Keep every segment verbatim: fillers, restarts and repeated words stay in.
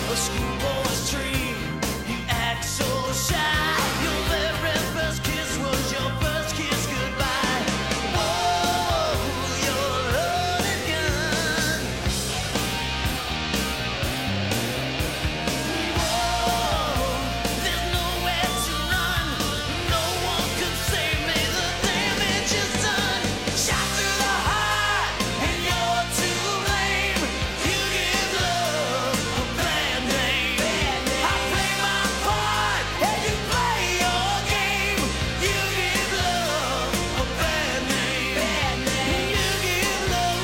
a schoolboy's dream. You act so shy. Your very first kiss was your first kiss goodbye. Whoa, you're a loaded gun. Whoa, there's nowhere to run. No one can save me. The damage is done. Shot through the heart, and you're to blame. You give love a bad name. I play my part, and you play your game. You give love a bad name. You give love.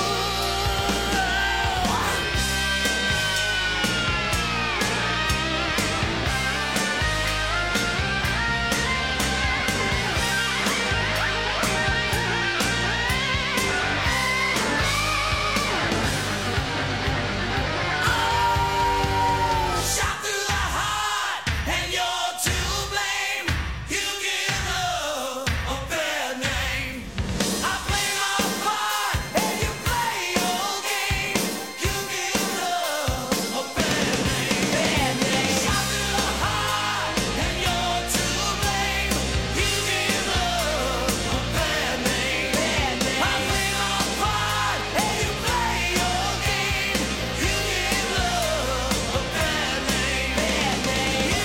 Shot through the heart, and you're to blame. You give love a bad name. I play my part, and you play your game. You give love a bad name. Shot through the heart, and you're to blame. You give love a bad name. I play my part, and you play your game. You give love a bad name. You give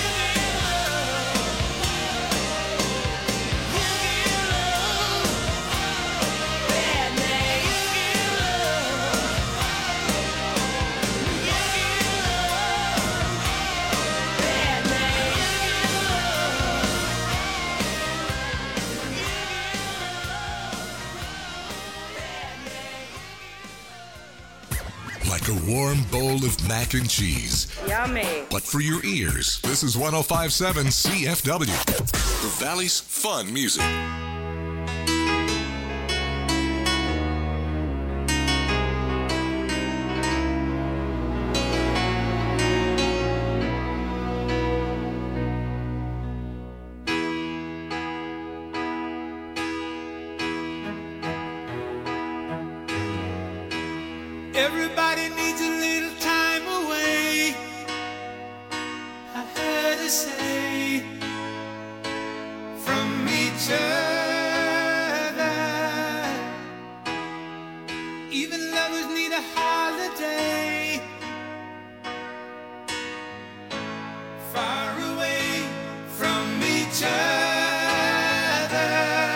Like a warm bowl of mac and cheese. Yummy. But for your ears, this is one oh five point seven C F W, the Valley's fun music. Everybody needs a little time away. I heard her say from each other. Even lovers need a holiday. Far away from each other.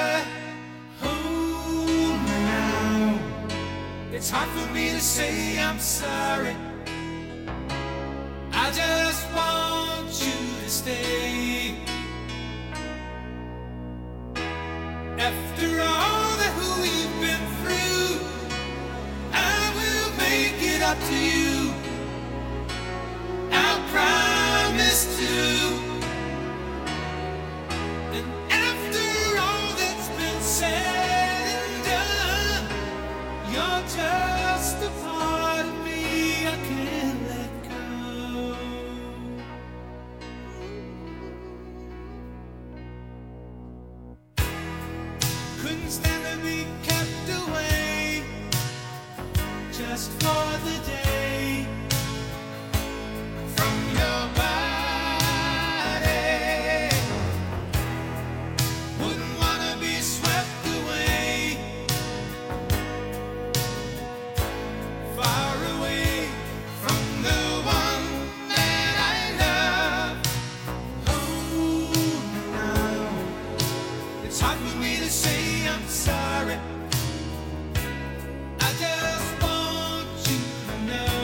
Hold me now. It's hard for me to say I'm sorry. I just want you to stay. After all that we've been through, I will make it up to you. I promise to. And after all that's been said and done, you're just a part of me I can't let go. Couldn't stand to be kept away just for the day from your body. Wouldn't wanna be swept away. Far away from the one that I love. Oh, now it's hard for me to say I'm sorry. I just want you to know.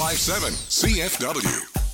five seven C F W.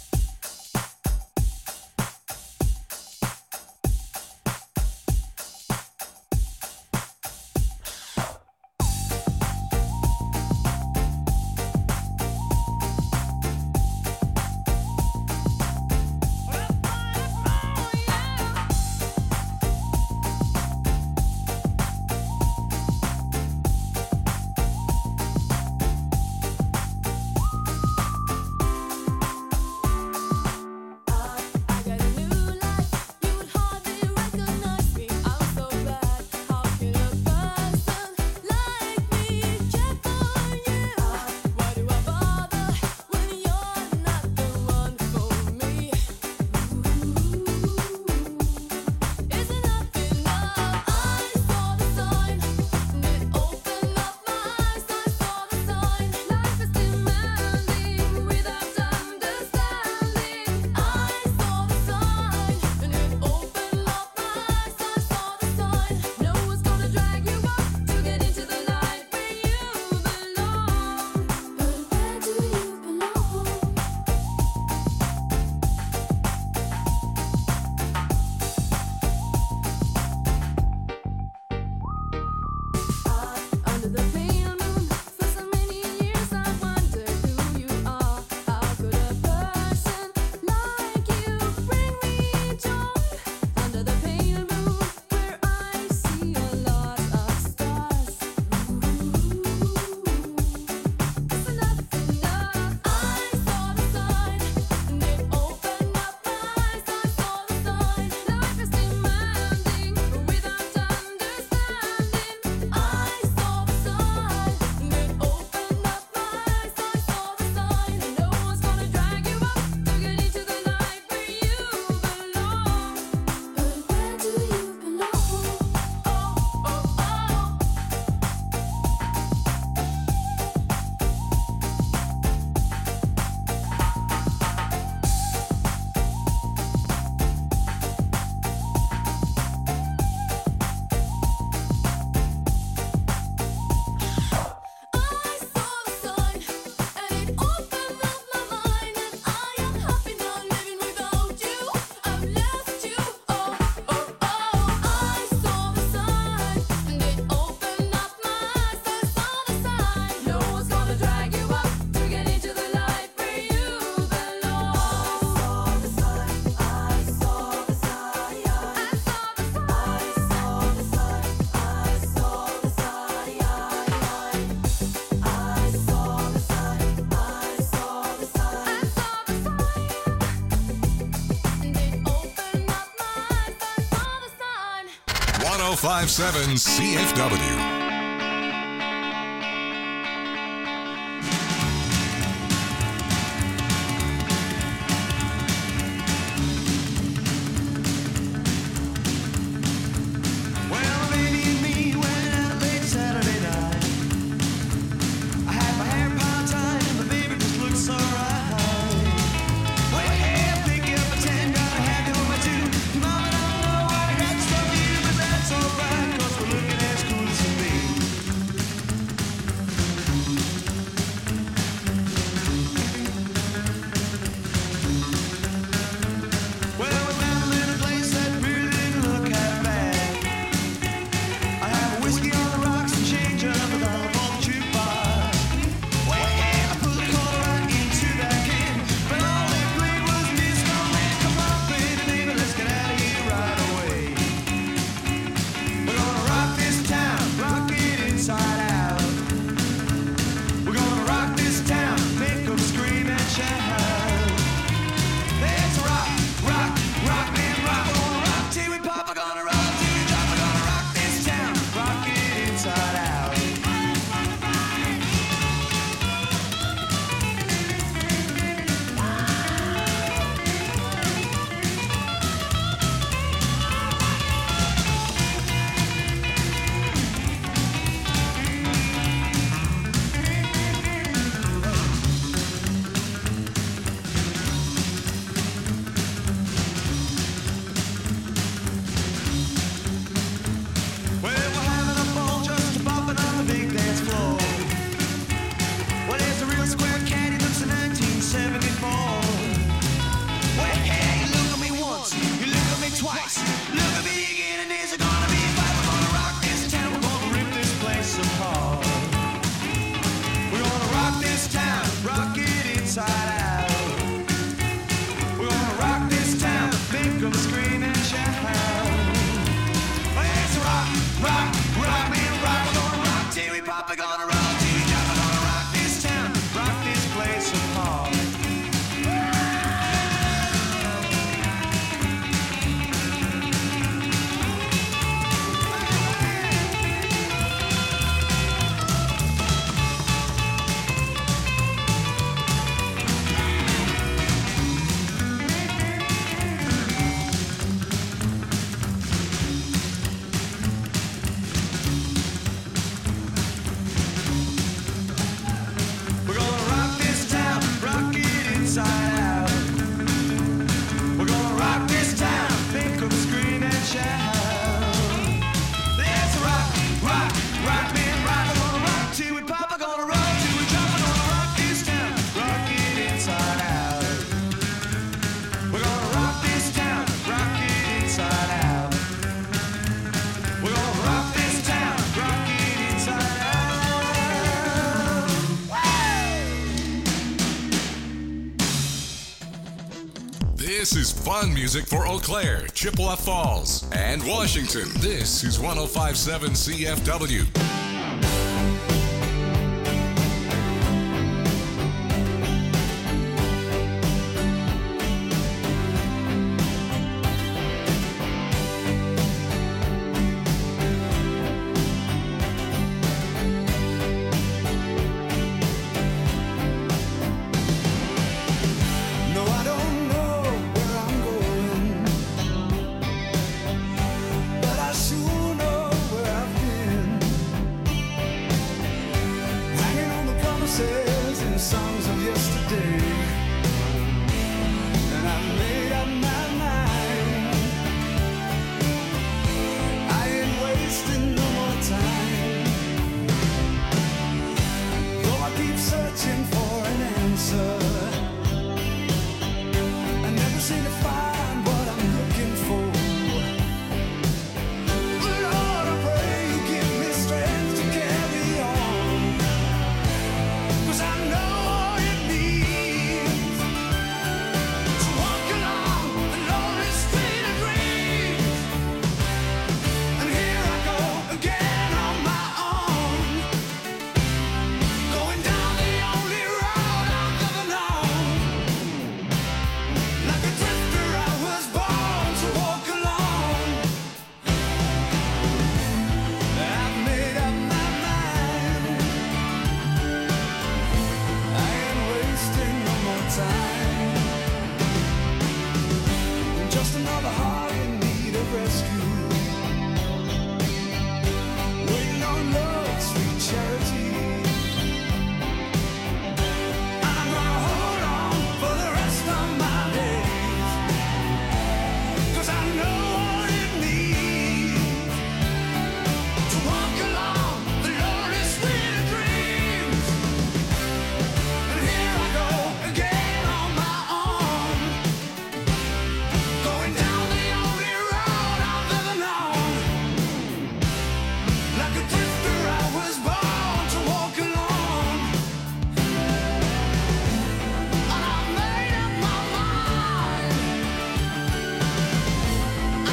one oh five point seven C F W. Alright, 'cause we're looking as cool as can be. twice. Look at me again, and there's gonna be a fight. We're gonna rock this town, we're gonna rip this place apart. We're gonna rock this town, rock it inside out. We're gonna rock this town, make them scream and shout. Oh, yes, rock, rock, rock, man, rock. We're gonna rock till we pop, we're gonna rock till we drop. We're gonna rock this town, rock this place apart. We're gonna rock this town, rock it inside out. We're gonna rock this town, make them scream and shout. Let's rock, rock, rock, man, rock. We're gonna rock till we pop, we're gonna rock till we drop. We're gonna rock this town, rock it inside out. We're gonna rock this town, rock it inside out. We're gonna rock this town, rock it inside out. This is fun music for Eau Claire, Chippewa Falls, and Washington. This is one oh five point seven C F W. No, I don't know where I'm going, but I sure know where I've been. Hanging on the promises and songs of yesterday, and I made up my mind. I ain't wasting no more time. Though I keep searching for an answer, I never seem to find what I'm looking for. Lord, I pray you give me strength to carry on, 'cause I know what it means to walk along the lonely street of dreams. And here I go again on my own, going down the only road I've ever known. Like a drifter, I was born to walk alone. I've made up my mind. I ain't wasting no more time. I'm just another heart in need of rescue, waiting on love's sweet charity. I'm gonna hold on for the rest of my days, 'cause I know what it means to walk along the lonely street of dreams. And here I go again on my own, going down the only road I've ever known. Like a drifter, I was born to walk alone. And I've made up my mind.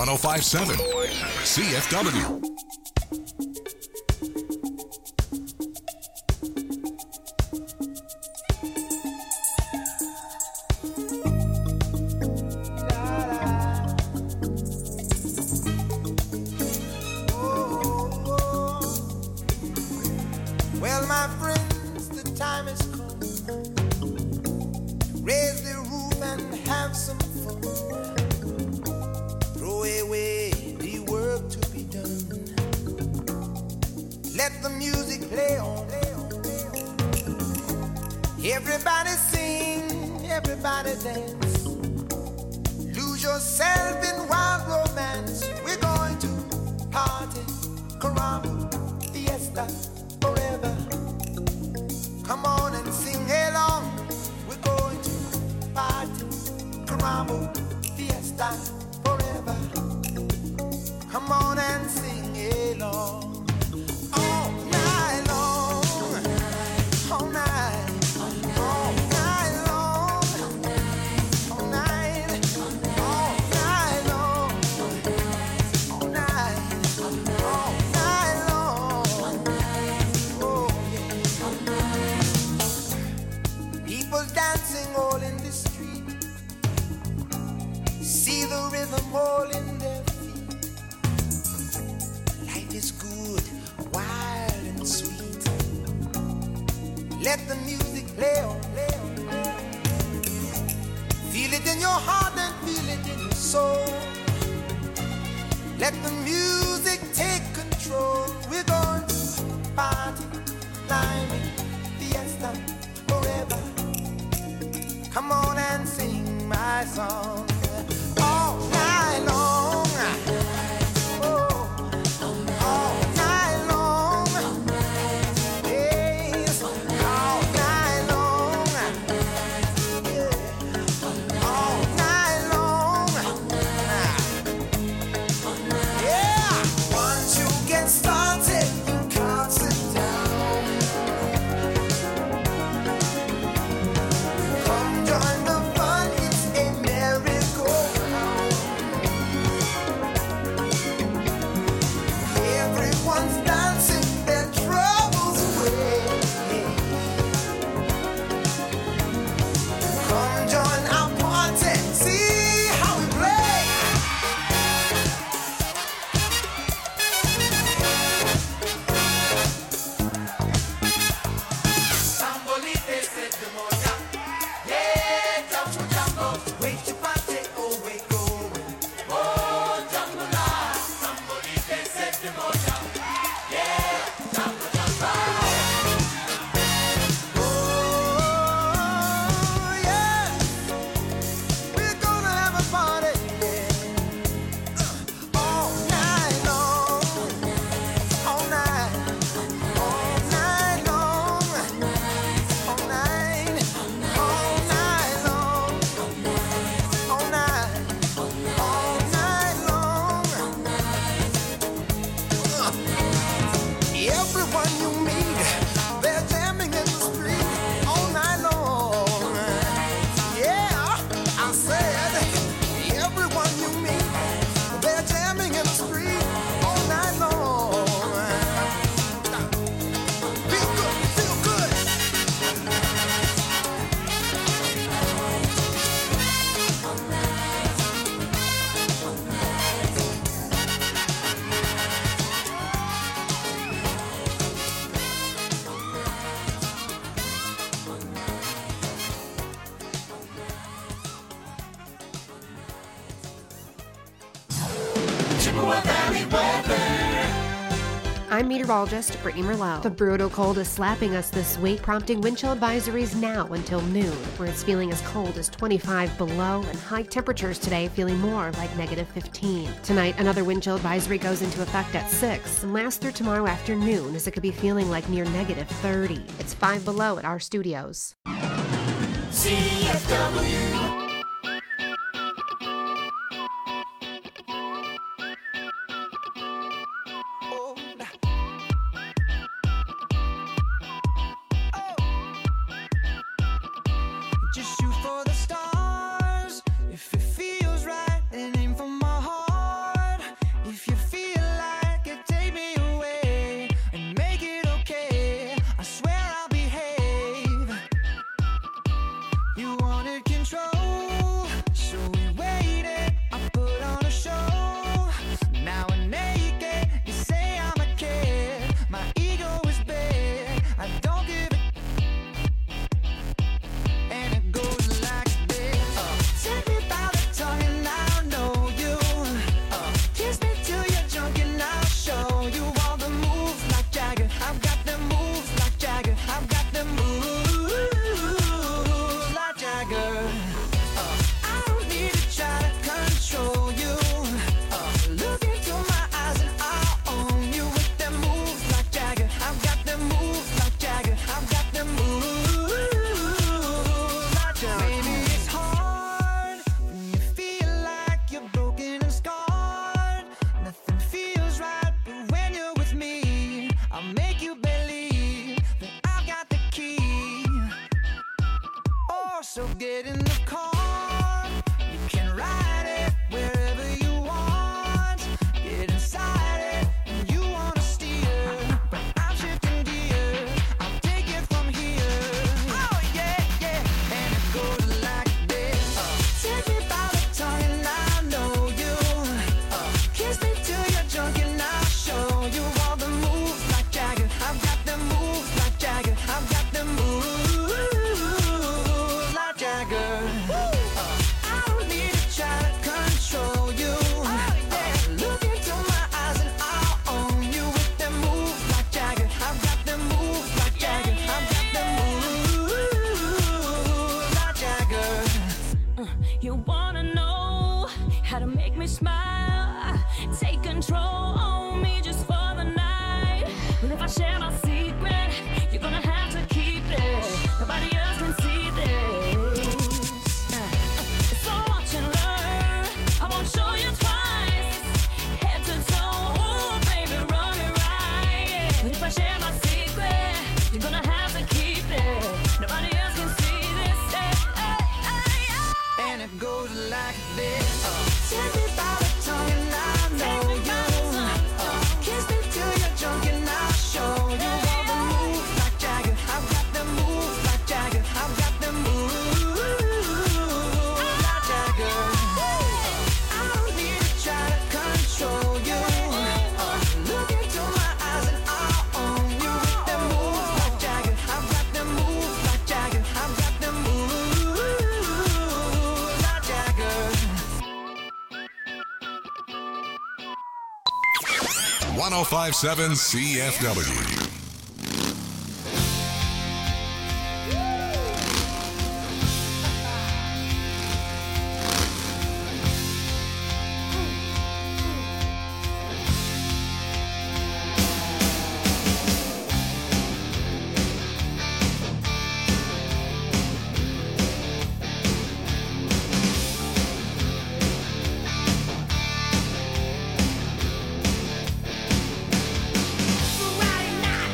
one oh five point seven C F W. Well, my friends, the time has come. Raise the roof and have some fun. Throw away the work to be done. Let the music play on. Everybody sing, everybody dance. Lose yourself in wild romance. We're going to party, caramba, fiesta, forever. Come on and sing along. We're going to party, caramba, fiesta, forever. Come on and sing along. All night long, all night, all night long, all night, all night long, all night, all night long. Oh, yeah. People dancing all in the street. See the rhythm all in their feet. Life is good, wild and sweet. Let the music play on, play on, play on. Feel it in your heart and feel it in your soul. Let the music take control. We're going to party, climbing, fiesta, forever. Come on and sing my song. All night long. Oh, all night long. Yes, all night long. Yeah, all night long. Yeah, once you get started, you can't sit down. Come join the fun, it's a merry-go-round. Everyone's dancing their troubles away. Come join our party, see how we play. Sambolite se demoja, yeah, jambo jambo. Wait your party, oh wait going, oh jambo la. Sambolite se demoja, yeah, jambo jambo. Oh yeah, we're gonna have a party, yeah. All night long, all night, all night long, all night, all night long, all night, all night long. Everyone you meet, they're jamming in the street all night long. Yeah, I said, everyone you meet, they're jamming in the street all night long. Feel good, feel good. I'm meteorologist Brittany Merlot. The brutal cold is slapping us this week, prompting wind chill advisories now until noon, where it's feeling as cold as twenty-five below and high temperatures today feeling more like negative fifteen. Tonight, another wind chill advisory goes into effect at six and lasts through tomorrow afternoon as it could be feeling like near negative thirty. It's five below at our studios. C F W. Just shoot for the stars if it feels right and aim for my heart. So get in the car, you can ride it wherever you want. Get inside it, and you wanna steer, but I'm shifting gears. I'll take it from here. Oh yeah, yeah, and it goes like this. Uh, take me by the tongue and I know you. Uh, kiss me till you're drunk and I'll show you all the moves like Jagger. I've got the moves like Jagger. I've got the moves. You wanna know how to make me smile? Take control on me just for the night. But if I share my secret, you're gonna have to keep it. Nobody else can see this. So watch and learn. I won't show you twice. Head to toe, ooh, baby, run it right. But if I share my secret, you're gonna have to keep it. Nobody else can see this. And it goes like this. Uh, take me by the tongue and I know you. Uh, kiss me till you're drunk and I'll show you all the moves like Jagger. I've got the moves like Jagger. I've got the moves like Jagger. I don't need to try to control you. Uh, look into my eyes and I'll own you with the moves like Jagger. I've got the moves like Jagger. I've got the moves. one oh five point seven C F W. Friday night.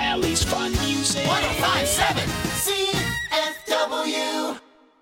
Valley's fun music. one oh five point seven C F W.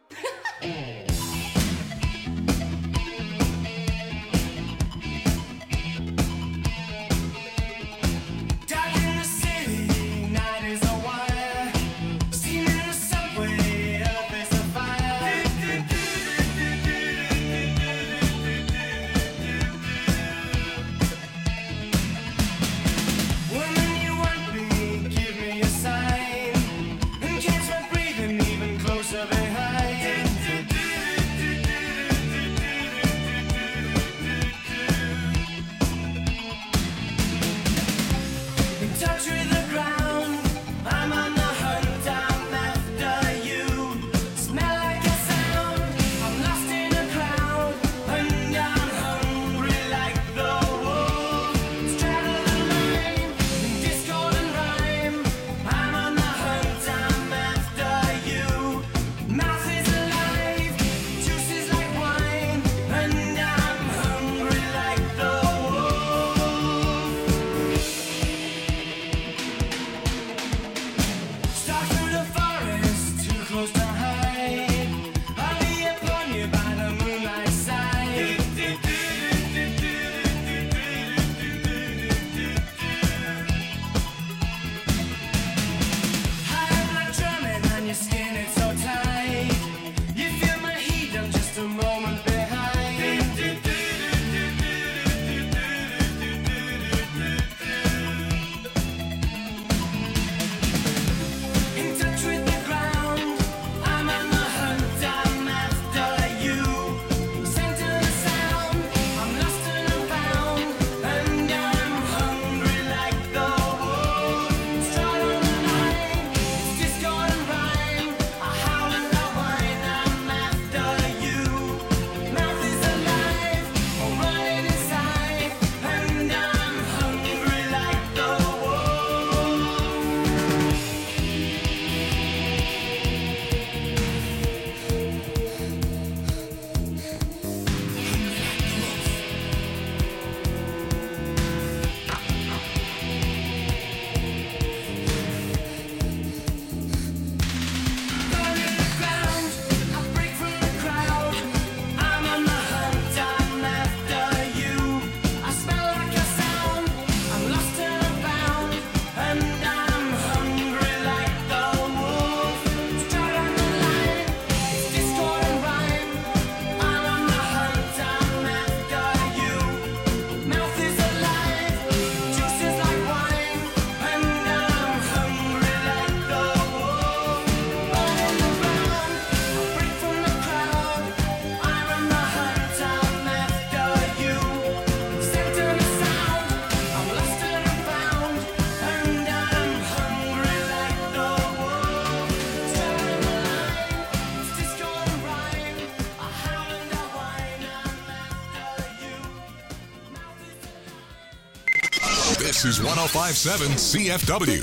This is one oh five point seven C F W.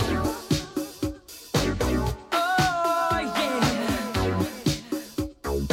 Oh, yeah.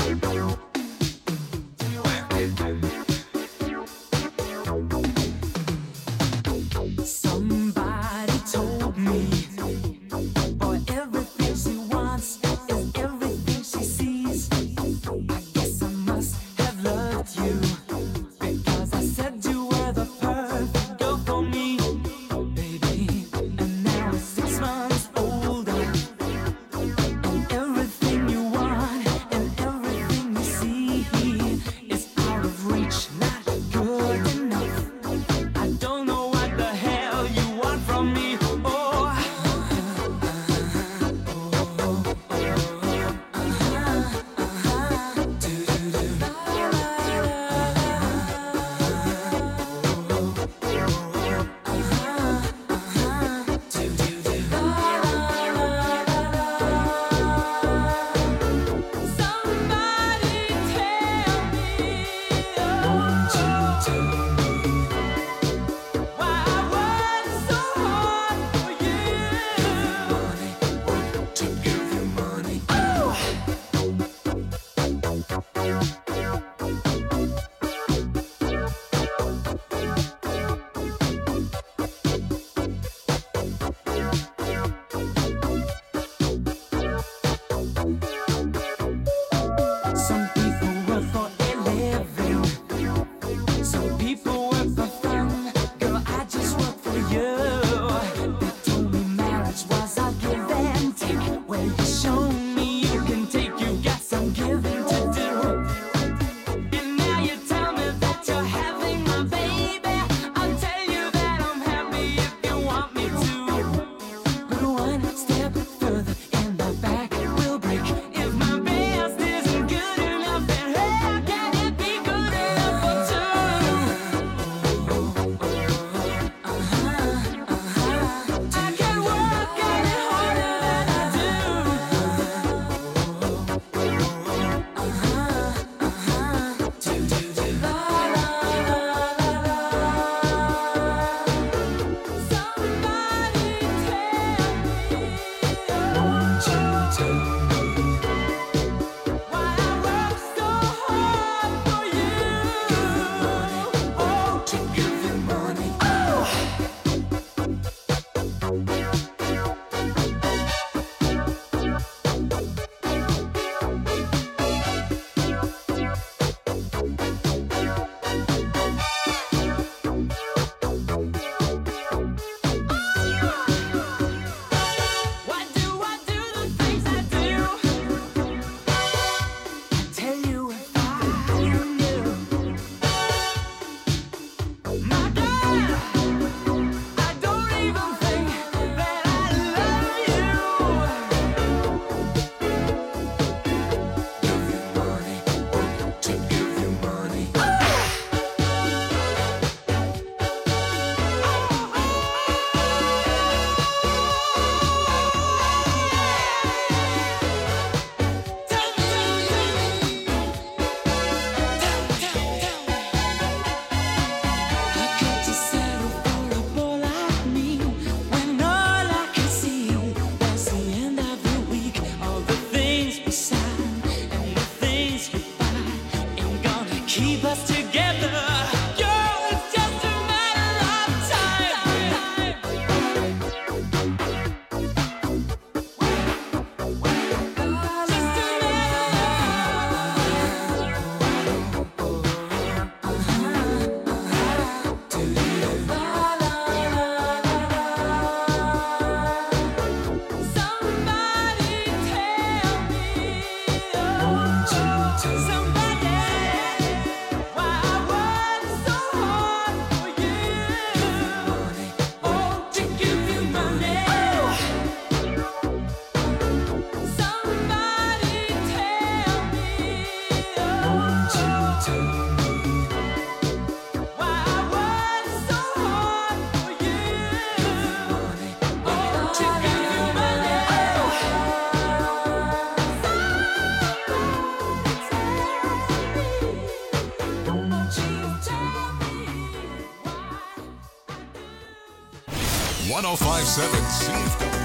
one oh five point seven C F W.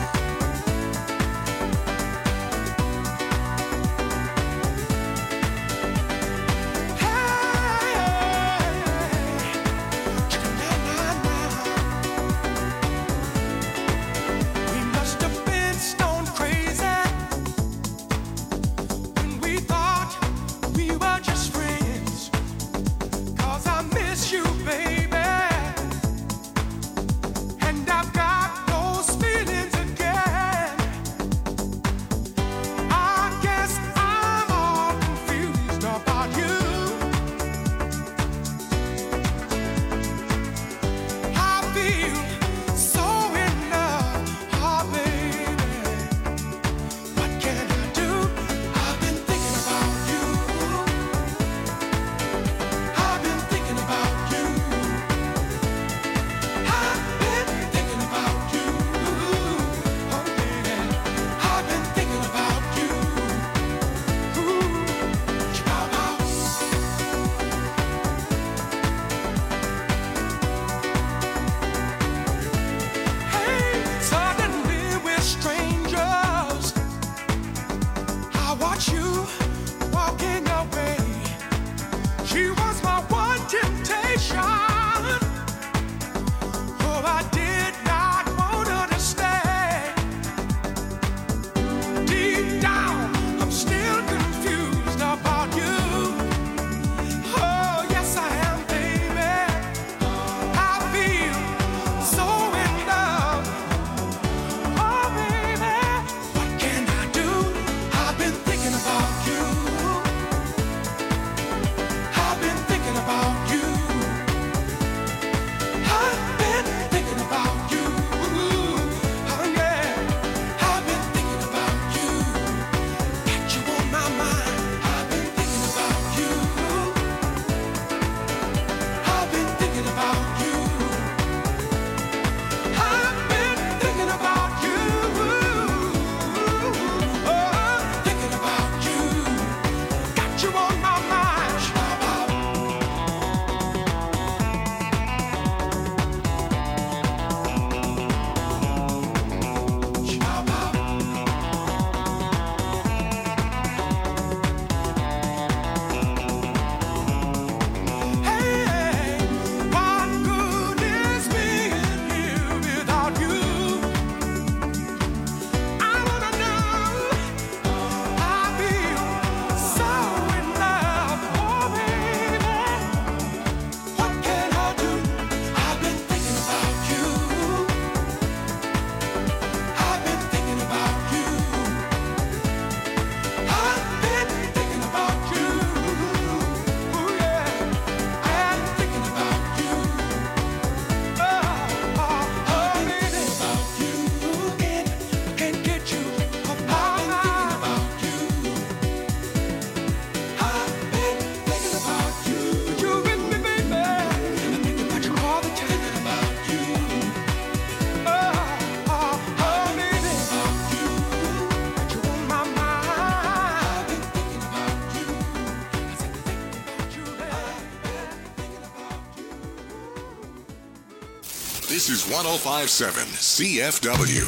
Baby, and I've got those feelings again. This is one oh five point seven C F W.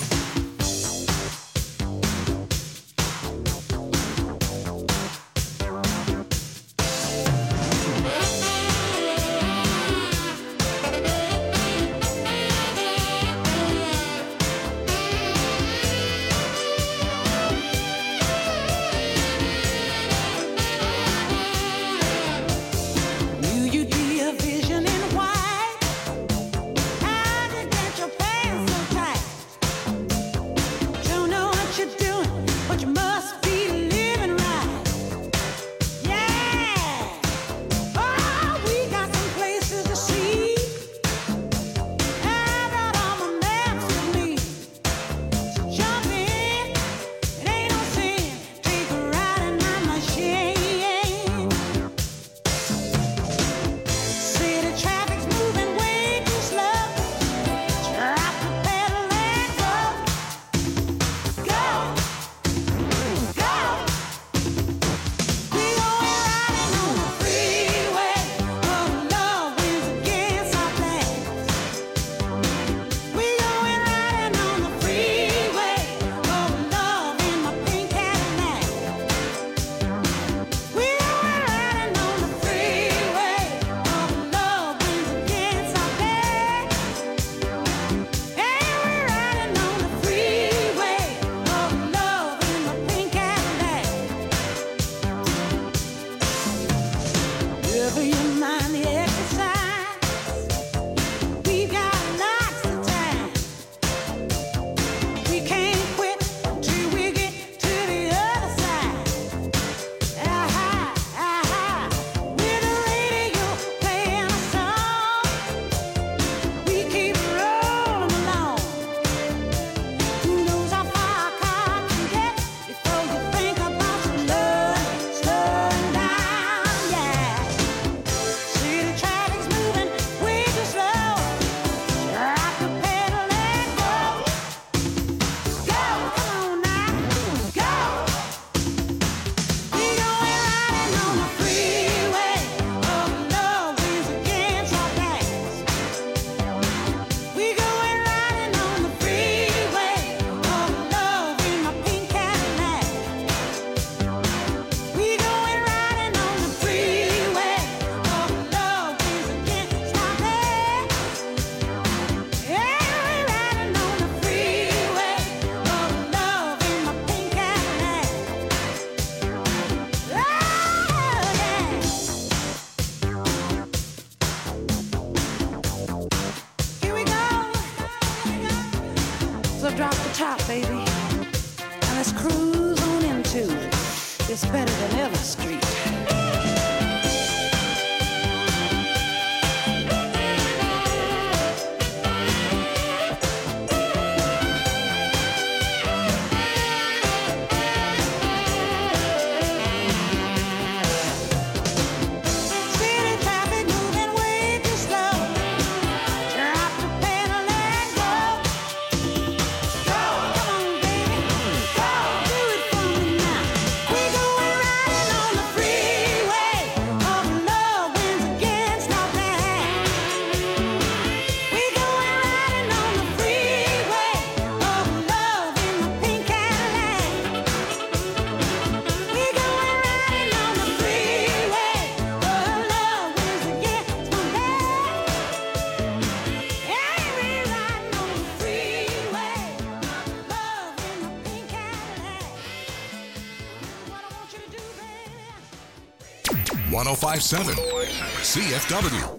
one oh five point seven C F W.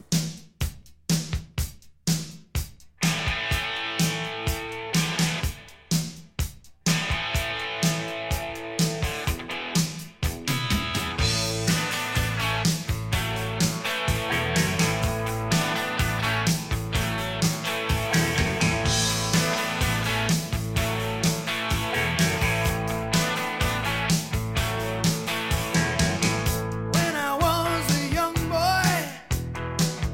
When I was a young boy,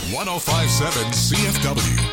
one oh five point seven C F W.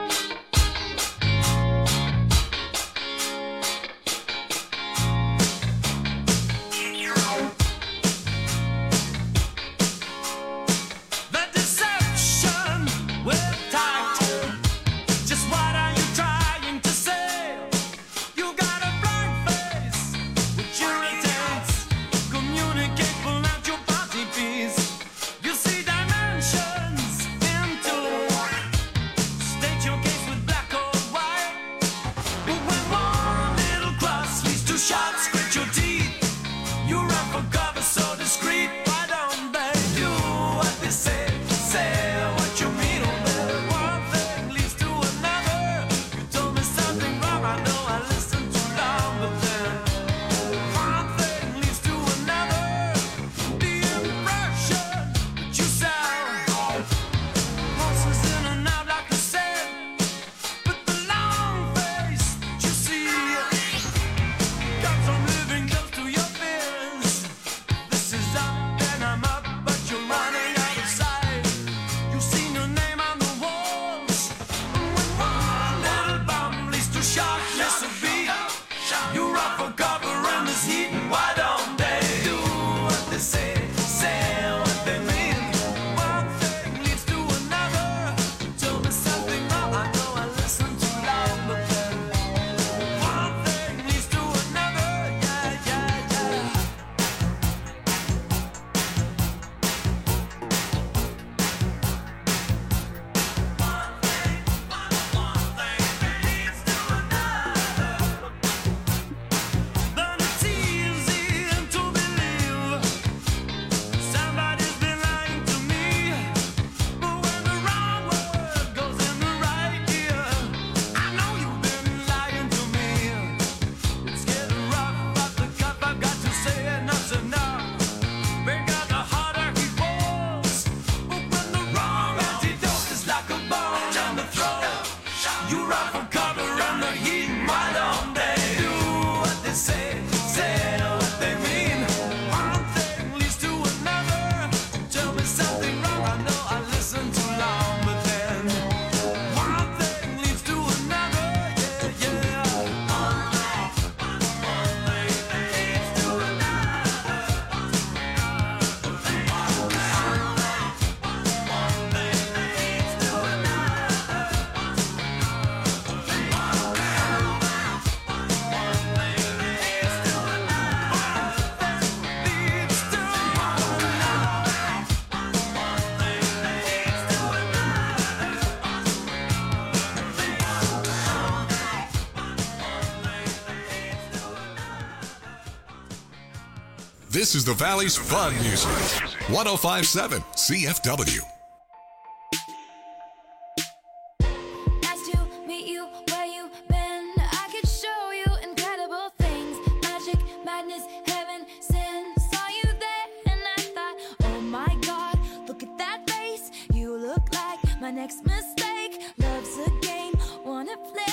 This is the Valley's fun music. one oh five point seven C F W. Nice to meet you, where you been? I could show you incredible things. Magic, madness, heaven, sin. Saw you there and I thought, oh my God, look at that face. You look like my next mistake. Love's a game, wanna play.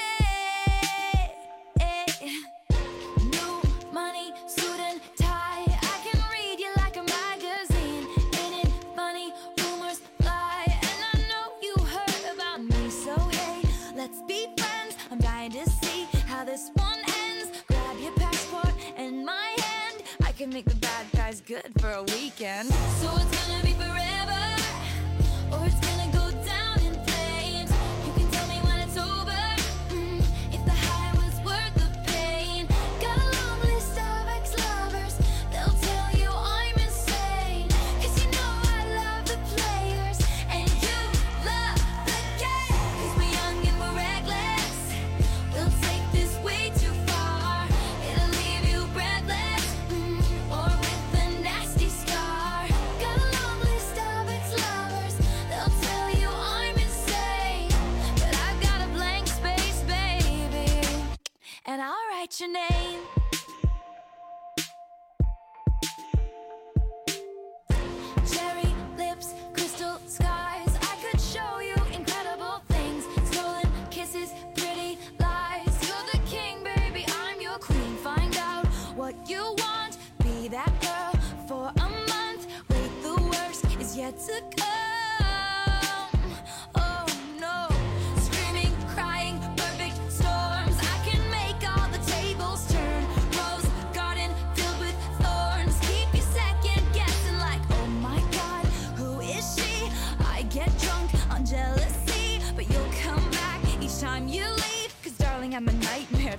New money, suit and tie. I can read you like a magazine. Ain't it funny? Rumors fly, and I know you heard about me. So hey, let's be friends. I'm dying to see how this one ends. Grab your passport and my hand. I can make the bad guys good for a weekend. So it's gonna be forever, or it's gonna go down in flames. You can tell me when it's over, mm, if the high was worth the pain. Got a long list of ex-lovers, they'll tell you I'm insane. 'Cause you know I love the players, and you love the game. 'Cause we're young and we're reckless, we'll take this way too far. It'll leave you breathless, mm, or with a nasty scar. Got a long list of ex-lovers, they'll tell you I'm insane. But I've got a blank space, baby, and I'll write your name. Cherry lips, crystal skies. I could show you incredible things. Stolen kisses, pretty lies. You're the king, baby, I'm your queen. Find out what you want. Be that girl for a month. Wait, the worst is yet to come.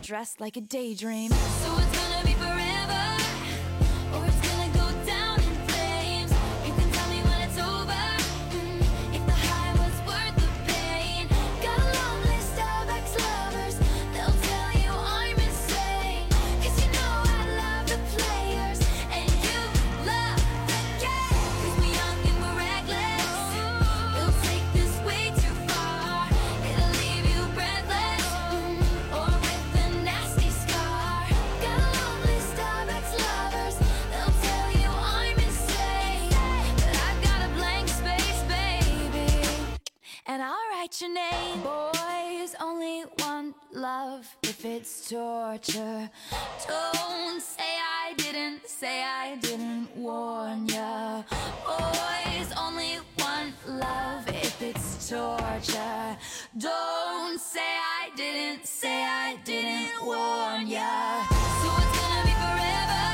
dressed like a daydream. So it's gonna be forever, or it's gonna go down in flames. You can tell me when it's over, mm, if the high was worth the pain. Got a long list of ex-lovers, they'll tell you I'm insane. Cause you know I love the players, and you love the game. Cause we're young and we're reckless, we'll take this way too far. It'll leave you breathless, mm, or with a nasty scar. Got a long list of ex-lovers, they'll tell you I'm insane. But I've got a blank space, baby, and I'll write your name. Boys only want love if it's torture. Don't say I didn't, say I didn't warn ya. Boys only want love if it's torture. Don't say I didn't, say I didn't warn ya. So it's gonna be forever,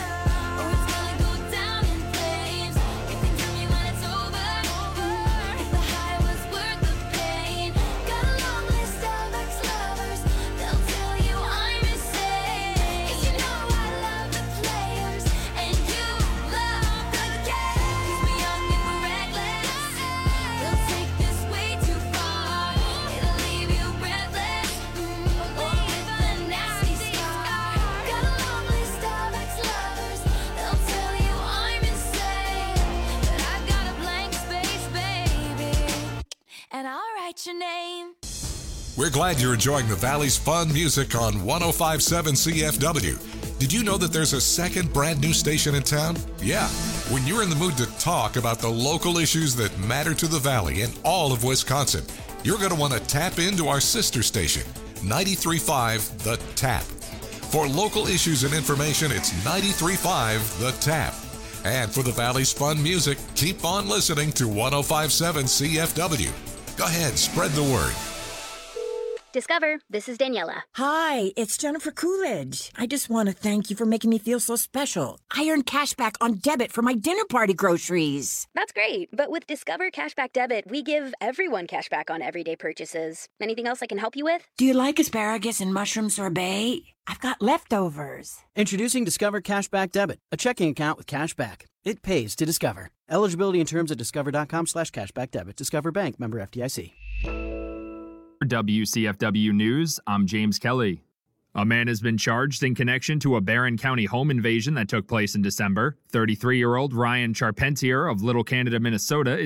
or it's gonna go down in flames. You can tell me when it's over, mm, if the high was worth the pain. Got a long list of ex-lovers, they'll tell you I'm insane. 'Cause you know I love the players, and you love the game. 'Cause we're young and we're reckless, we'll take this way too far. It'll leave you breathless, mm, or with a nasty scar. Got a long list of ex-lovers, they'll tell you I'm insane. But I've got a blank space, baby, and I'll write your name. We're glad you're enjoying the Valley's fun music on one oh five point seven C F W. Did you know that there's a second brand new station in town? Yeah. When you're in the mood to talk about the local issues that matter to the Valley and all of Wisconsin, you're going to want to tap into our sister station, ninety-three point five The Tap. For local issues and information, it's ninety-three point five The Tap. And for the Valley's fun music, keep on listening to one oh five point seven C F W. Go ahead, spread the word. Discover, this is Daniela. Hi, it's Jennifer Coolidge. I just want to thank you for making me feel so special. I earned cash back on debit for my dinner party groceries. That's great, but with Discover Cashback Debit, we give everyone cash back on everyday purchases. Anything else I can help you with? Do you like asparagus and mushroom sorbet? I've got leftovers. Introducing Discover Cashback Debit, a checking account with cash back. It pays to Discover. Eligibility and terms at discover.com slash cashback debit. Discover Bank, member F D I C. For W C F W News, I'm James Kelly. A man has been charged in connection to a Barron County home invasion that took place in December. thirty-three-year-old Ryan Charpentier of Little Canada, Minnesota is